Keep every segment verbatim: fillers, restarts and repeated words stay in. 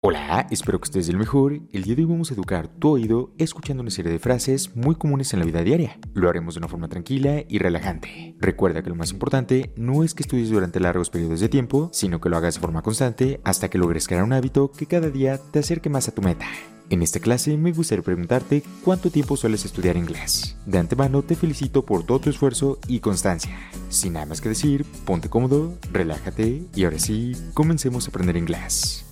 Hola, espero que estés del mejor. El día de hoy vamos a educar tu oído escuchando una serie de frases muy comunes en la vida diaria. Lo haremos de una forma tranquila y relajante. Recuerda que lo más importante no es que estudies durante largos periodos de tiempo, sino que lo hagas de forma constante hasta que logres crear un hábito que cada día te acerque más a tu meta. En esta clase me gustaría preguntarte cuánto tiempo sueles estudiar inglés. De antemano te felicito por todo tu esfuerzo y constancia. Sin nada más que decir, ponte cómodo, relájate y ahora sí, comencemos a aprender inglés.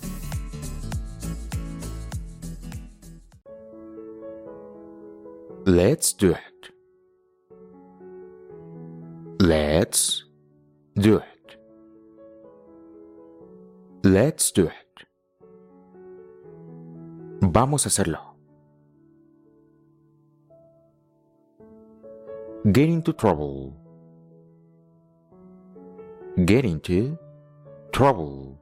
Let's do it. Let's do it. Let's do it. Vamos a hacerlo. Get into trouble. Get into trouble.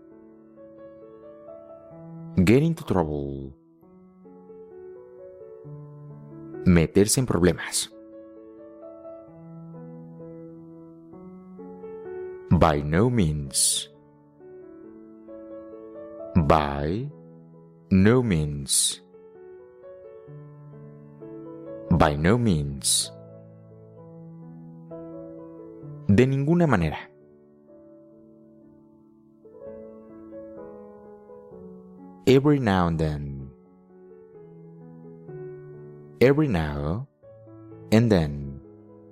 Get into trouble. Meterse en problemas. By no means. By no means. By no means. De ninguna manera. Every now and then. Every now and then.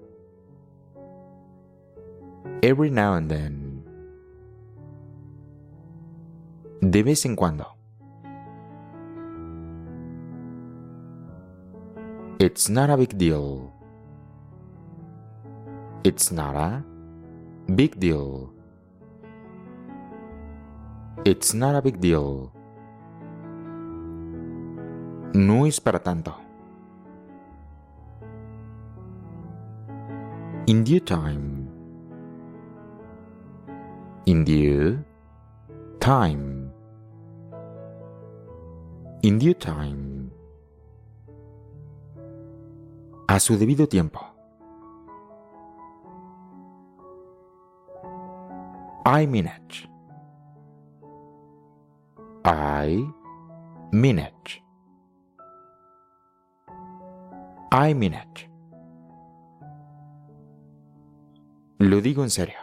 Every now and then. De vez en cuando. It's not a big deal. It's not a big deal. It's not a big deal. No es para tanto. In due time. In due time. In due time. A su debido tiempo. I mean it. I mean it. I mean it. Lo digo en serio.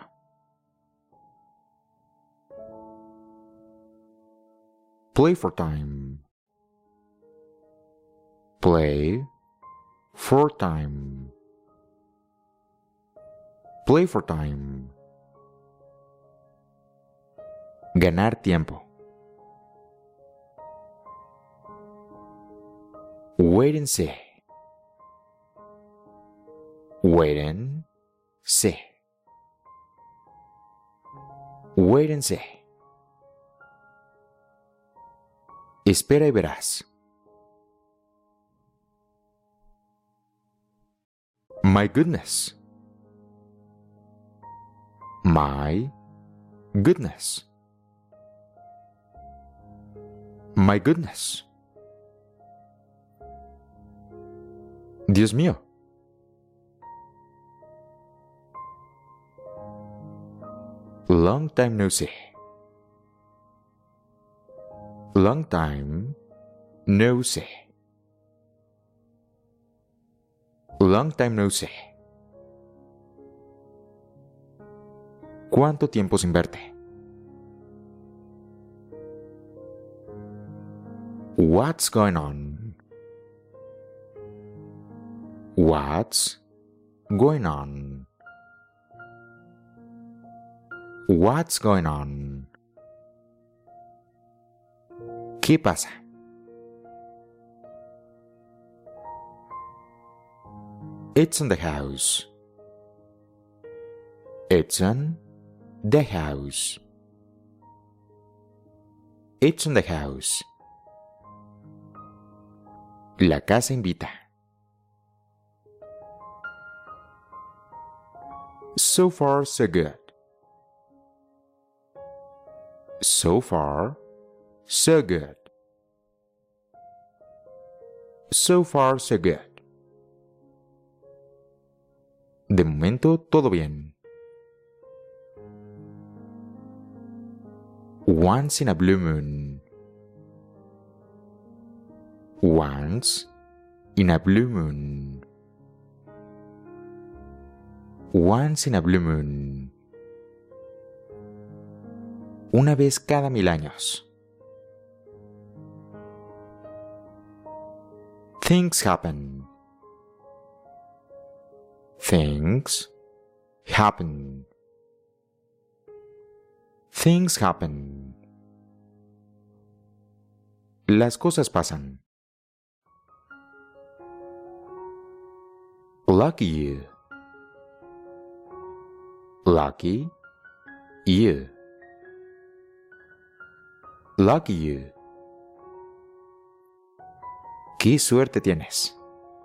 Play for time. Play for time. Play for time. Ganar tiempo. Wait and see. Wait and see. Wait and see. Espera y verás. My goodness. My goodness. My goodness. Dios mío. Long time no see. Long time no see. Long time no see. ¿Cuánto tiempo sin verte? What's going on? What's going on? What's going on? ¿Qué pasa? It's in the house. It's in the house. It's in the house. La casa invita. So far, so good. So far, so good. So far, so good. De momento, todo bien. Once in a blue moon. Once in a blue moon. Once in a blue moon. Una vez cada mil años. Things happen. Things happen. Things happen. Las cosas pasan. Lucky you. Lucky you. Lucky you. ¡Qué suerte tienes!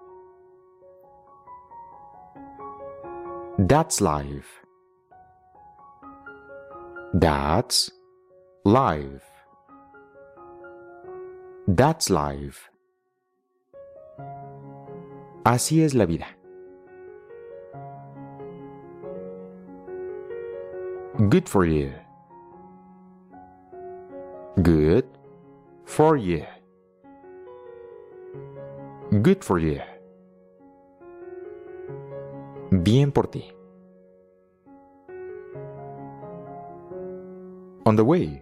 That's life. That's life. That's life. Así es la vida. Good for you. Good for you. Good for you. Bien por ti. On the way.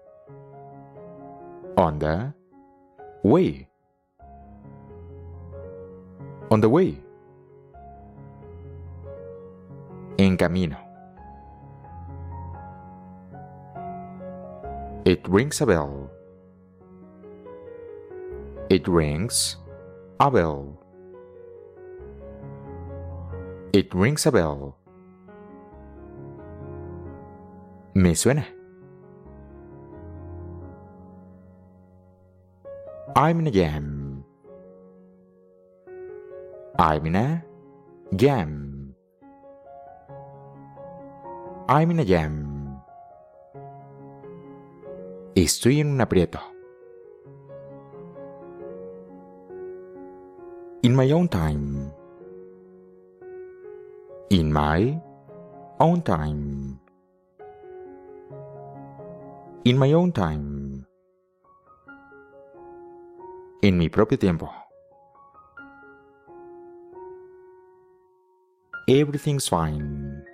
On the way. On the way. En camino. It rings a bell. It rings a bell. It rings a bell. Me suena. I'm in a jam. I'm in a jam. I'm in a jam. Estoy en un aprieto. In my own time. In my own time. In my own time. En mi propio tiempo. Everything's fine.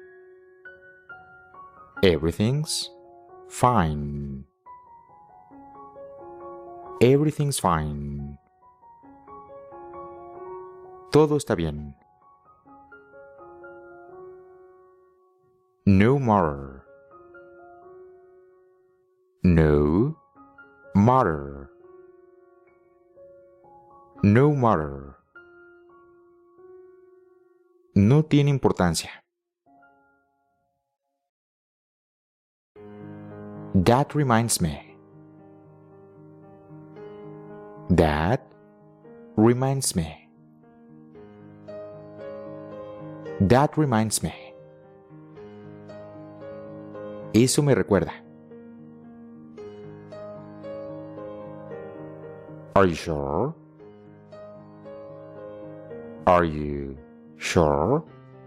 Everything's fine. Everything's fine. Todo está bien. No matter. No matter. No matter. No tiene importancia. That reminds me. That reminds me. That reminds me. Eso me recuerda. Are you sure? Are you sure?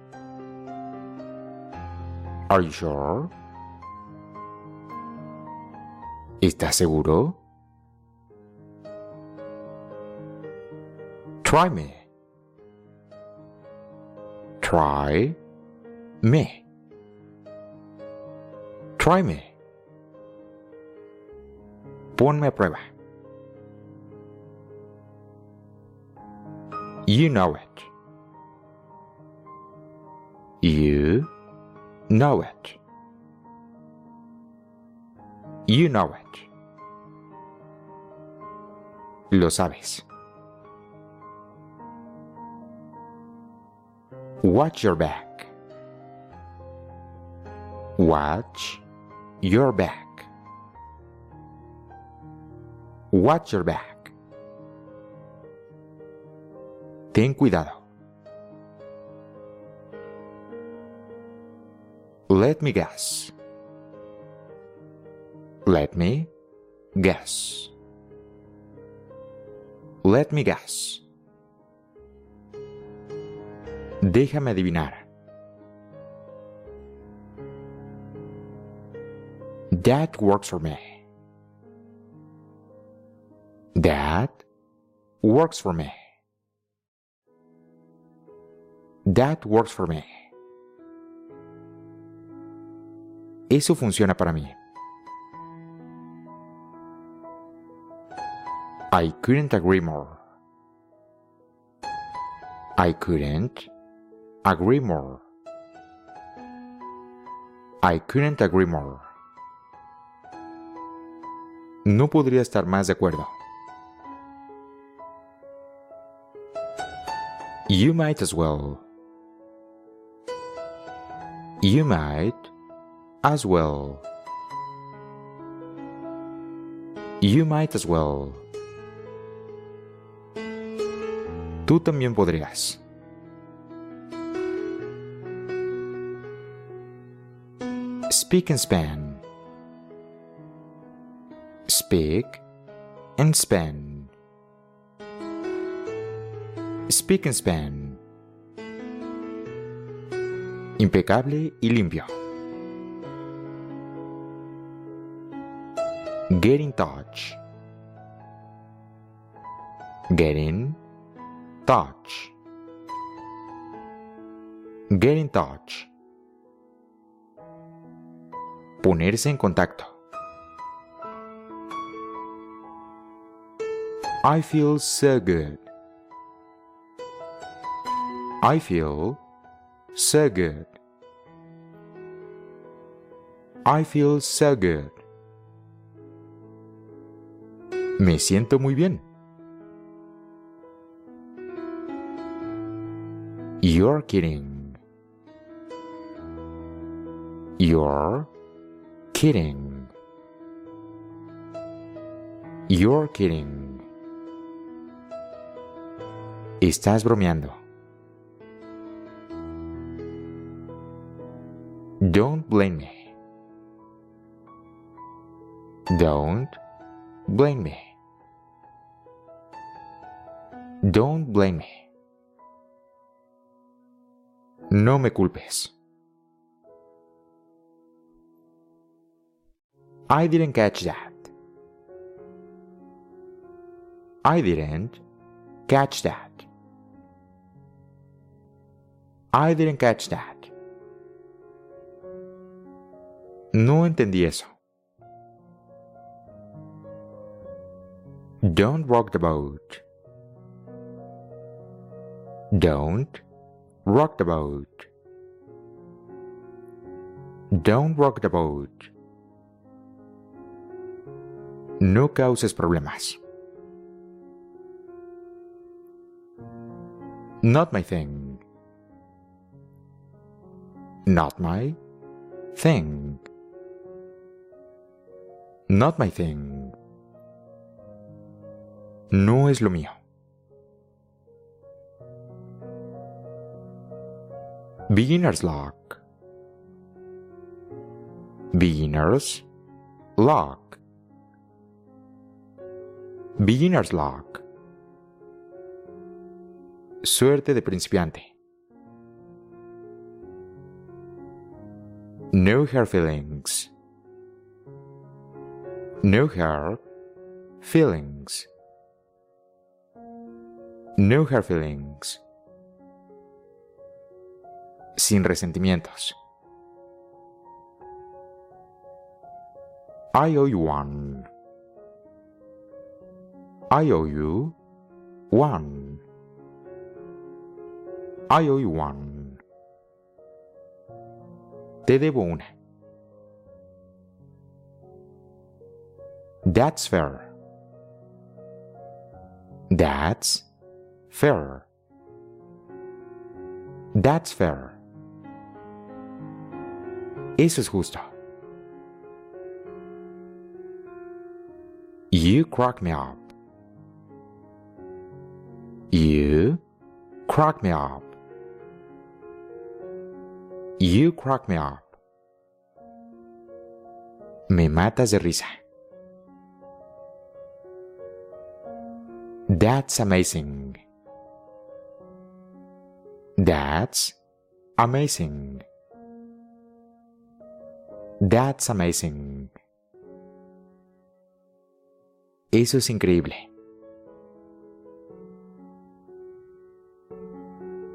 Are you sure? ¿Estás seguro? Try me. Try me. Try me. Ponme a prueba. You know it. You know it. You know it. Lo sabes. Watch your back. Watch your back. Watch your back. Ten cuidado. Let me guess. Let me guess. Let me guess. Déjame adivinar. That works for me. That works for me. That works for me. Eso funciona para mí. I couldn't agree more. I couldn't agree more. I couldn't agree more. No podría estar más de acuerdo. You might as well. You might as well. You might as well. Tú también podrías. Speak and span. Speak and span. Speak and span. Impecable y limpio. Get in touch. Get in touch. Get in touch. Ponerse en contacto. I feel so good. I feel so good. I feel so good. Me siento muy bien. You're kidding. You're kidding. You're kidding. Estás bromeando. Don't blame me. Don't blame me. Don't blame me. No me culpes. I didn't catch that. I didn't catch that. I didn't catch that. No entendí eso. Don't rock the boat. Don't rock the boat. Don't rock the boat. No causes problemas. Not my thing. Not my thing. Not my thing. No es lo mío. Beginner's luck. Beginner's luck. Beginner's luck. Suerte de principiante. No hard feelings. No hard feelings. No hard feelings. Sin resentimientos. I owe you one. I owe you one. I owe you one. Te debo una. That's fair. That's fair. That's fair. Eso es justo. You crack me up. You crack me up. You crack me up. Me matas de risa. That's amazing. That's amazing. That's amazing. Eso es increíble.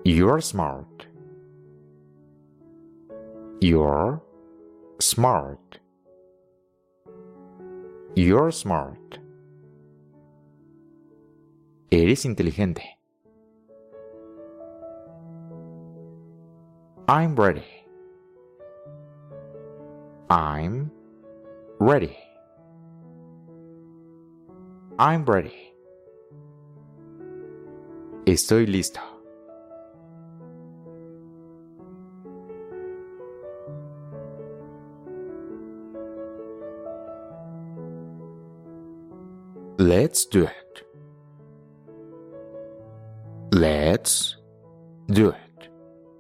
You're smart. You're smart. You're smart. Eres inteligente. I'm ready. I'm ready. I'm ready. Estoy listo. Let's do it. Let's do it.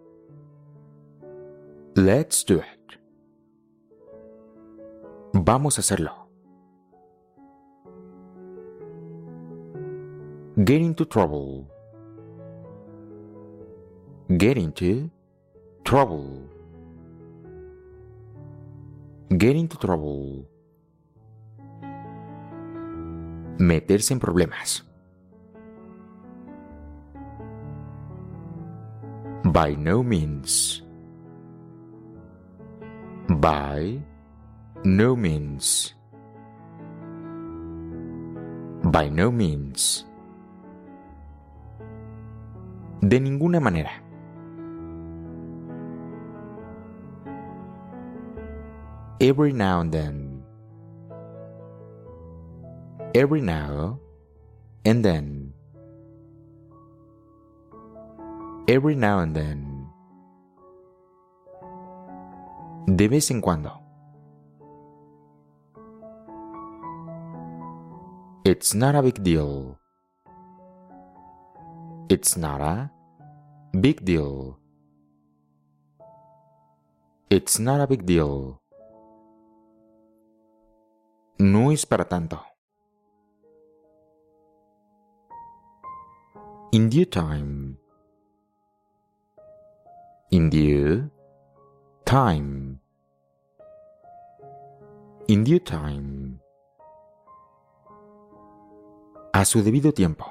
Let's do it. Vamos a hacerlo. Get into trouble. Get into trouble. Get into trouble. Meterse en problemas. By no means. By no means. By no means. De ninguna manera. Every now and then. Every now and then. Every now and then. De vez en cuando. It's not a big deal. It's not a big deal. It's not a big deal. No es para tanto. In due time. In due time. In due time. A su debido tiempo.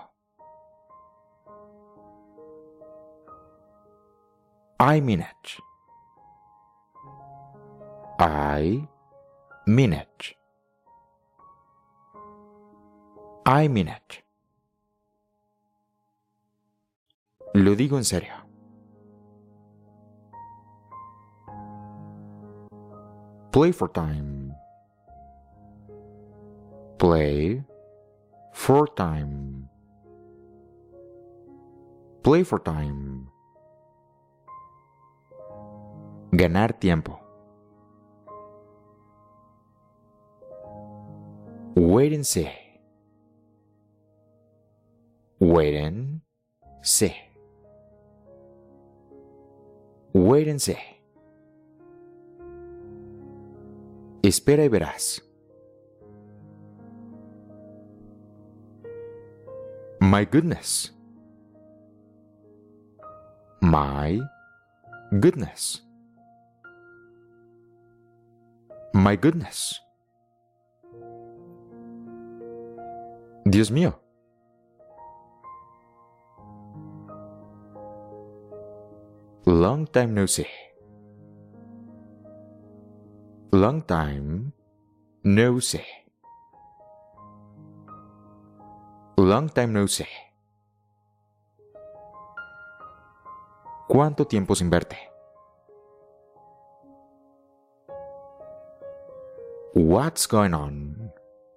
I mean it. I mean it. I mean it. Lo digo en serio. Play for time. Play for time. Play for time. Ganar tiempo. Wait and see. Wait and see. Wait and see. Espera y verás. My goodness. My goodness. My goodness. Dios mío. Long time no see. Long time no see. Long time no see. ¿Cuánto tiempo sin verte? What's going on?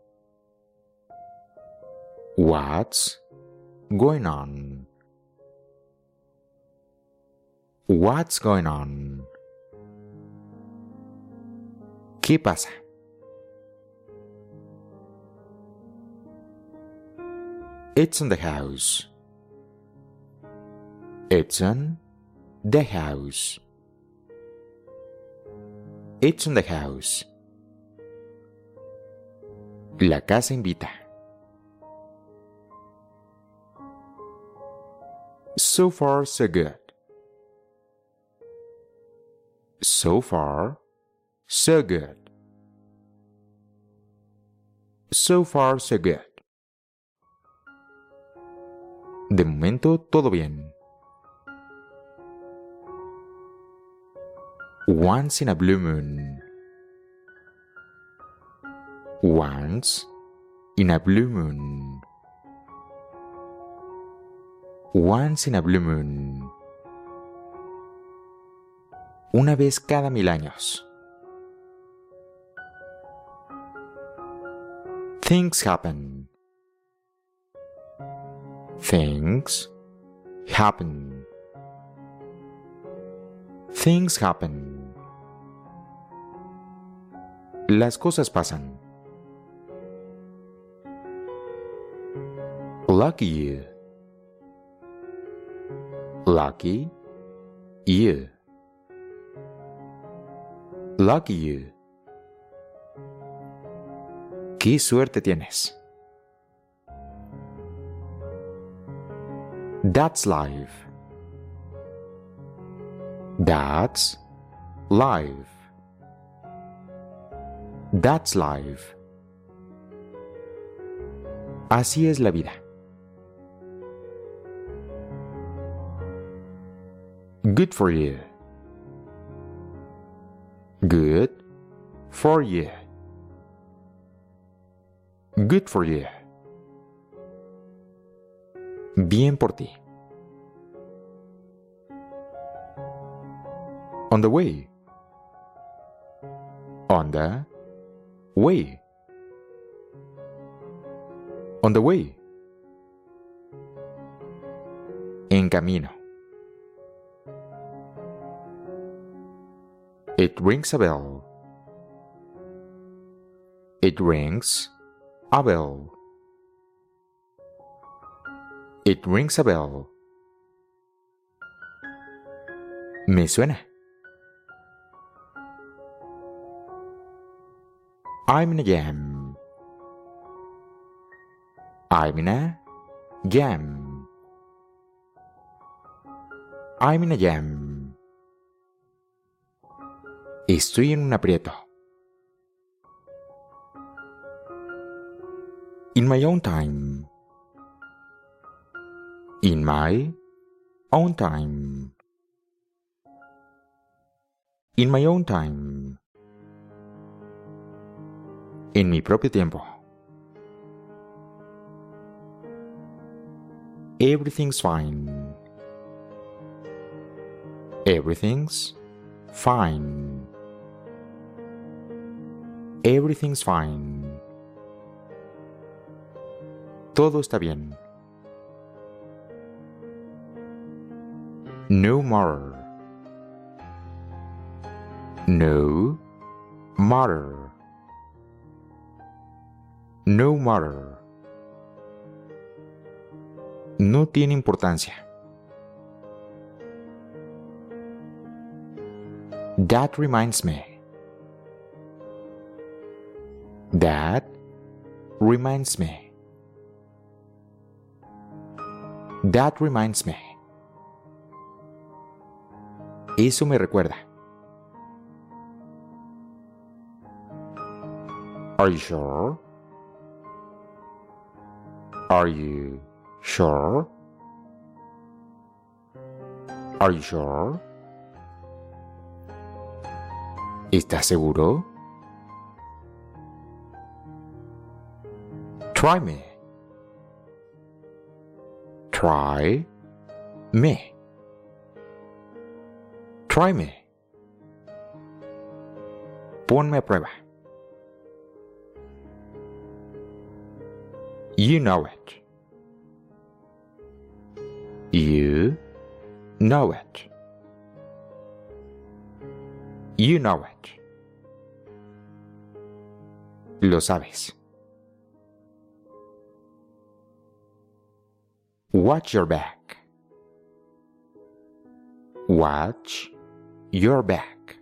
What's going on? What's going on? ¿Qué pasa? It's in the house. It's in the house. It's in the house. La casa invita. So far, so good. So far, so good. So far, so good. De momento, todo bien. Once in a blue moon. Once in a blue moon. Once in a blue moon. Una vez cada mil años. Things happen. Things happen. Things happen. Las cosas pasan. Lucky you. Lucky you. Lucky you. ¡Qué suerte tienes! That's life. That's life. That's life. Así es la vida. Good for you. Good for you. Good for you. Bien por ti. On the way. On the way. On the way. En camino. It rings a bell. It rings a bell. It rings a bell. Me suena. I'm in a jam. I'm in a jam. I'm in a jam. Estoy en un aprieto. In my own time. In my own time. In my own time. En mi propio tiempo. Everything's fine. Everything's fine. Everything's fine. Todo está bien. No matter. No matter. No matter. No tiene importancia. That reminds me. That reminds me. That reminds me. Eso me recuerda. Are you sure? Are you sure? Are you sure? ¿Estás seguro? Try me. Try me. Try me. Ponme a prueba. You know it. You know it. You know it. Lo sabes. Watch your back. Watch your back.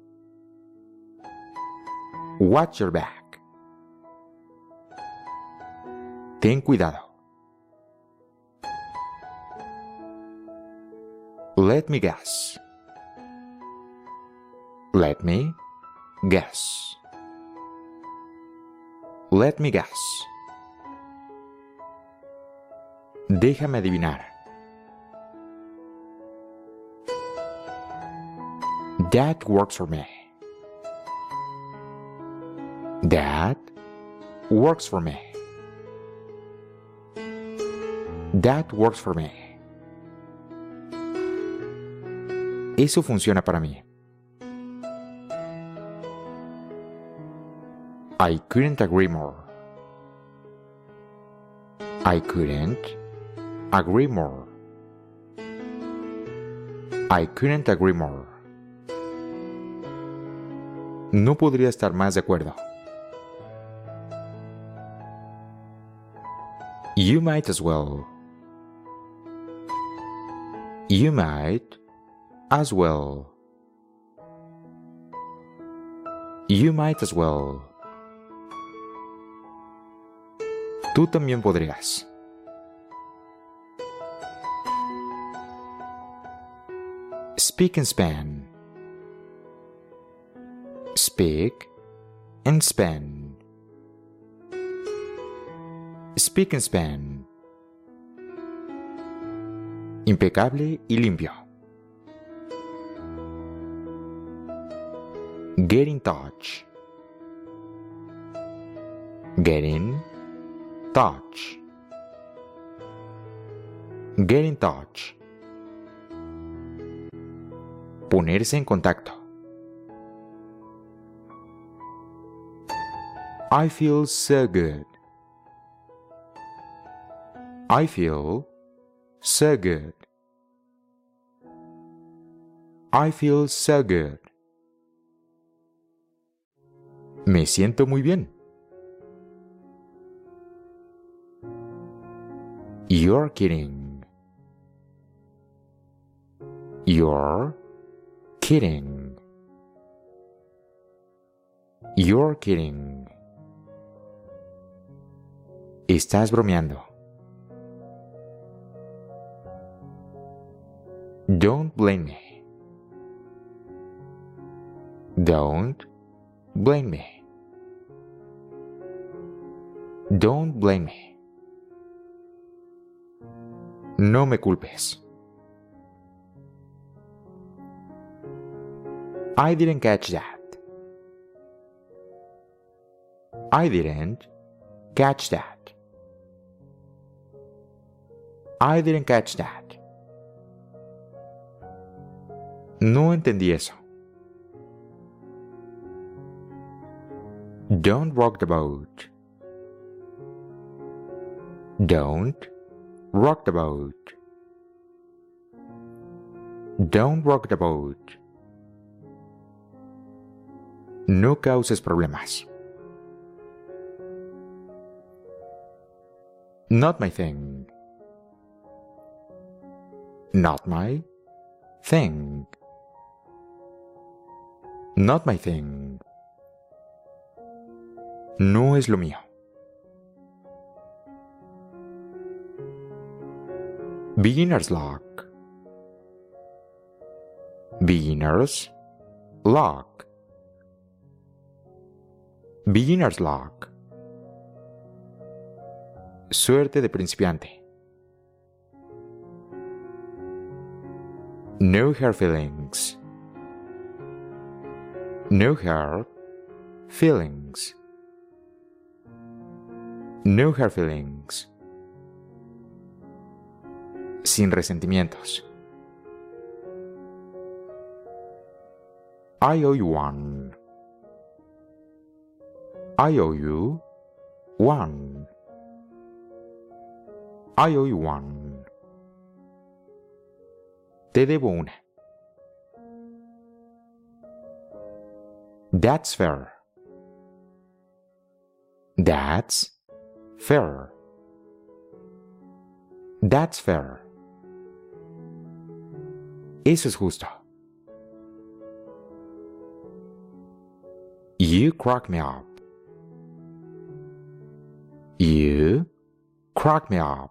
Watch your back. Ten cuidado. Let me guess. Let me guess. Let me guess. Déjame adivinar. That works for me. That works for me. That works for me. Eso funciona para mí. I couldn't agree more. I couldn't agree more. I couldn't agree more. No podría estar más de acuerdo. You might as well. You might as well. You might as well. Tú también podrías. Speak and span. Speak and span. Speak and span. Impecable y limpio. Get in touch. Get in touch. Get in touch. Ponerse en contacto. I feel so good. I feel so good. I feel so good. Me siento muy bien. You're kidding. You're kidding. You're kidding. Estás bromeando. Don't blame me. Don't blame me. Don't blame me. No me culpes. I didn't catch that. I didn't catch that. I didn't catch that. No entendí eso. Don't rock the boat. Don't rock the boat. Don't rock the boat. No causes problemas. Not my thing. Not my thing. Not my thing. No es lo mío. Beginner's luck. Beginner's luck. Beginner's luck. Suerte de principiante. No hard feelings. No hard feelings. No hard feelings. Sin resentimientos. I owe you one. I owe you one. I owe you one. Te debo una. That's fair. That's fair. That's fair. Eso es justo. You crack me up. You crack me up.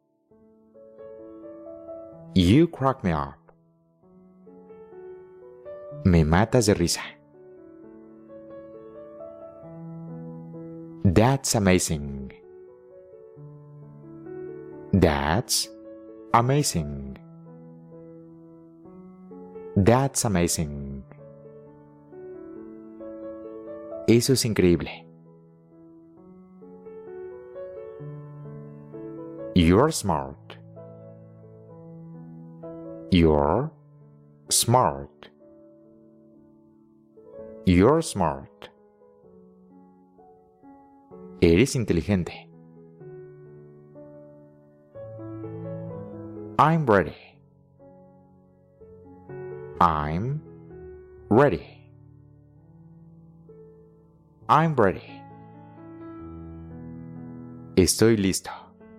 You crack me up. Me matas de risa. That's amazing. That's amazing. That's amazing. Eso es increíble. You're smart. You're smart. You're smart. Eres inteligente. I'm ready. I'm ready. I'm ready. Estoy listo.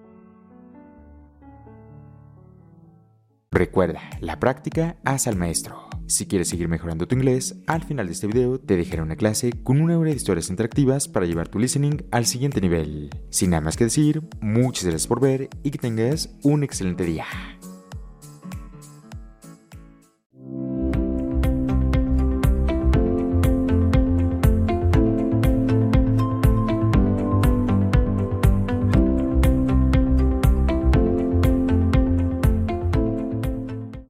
Recuerda, la práctica hace al maestro. Si quieres seguir mejorando tu inglés, al final de este video te dejaré una clase con una hora de historias interactivas para llevar tu listening al siguiente nivel. Sin nada más que decir, muchas gracias por ver y que tengas un excelente día.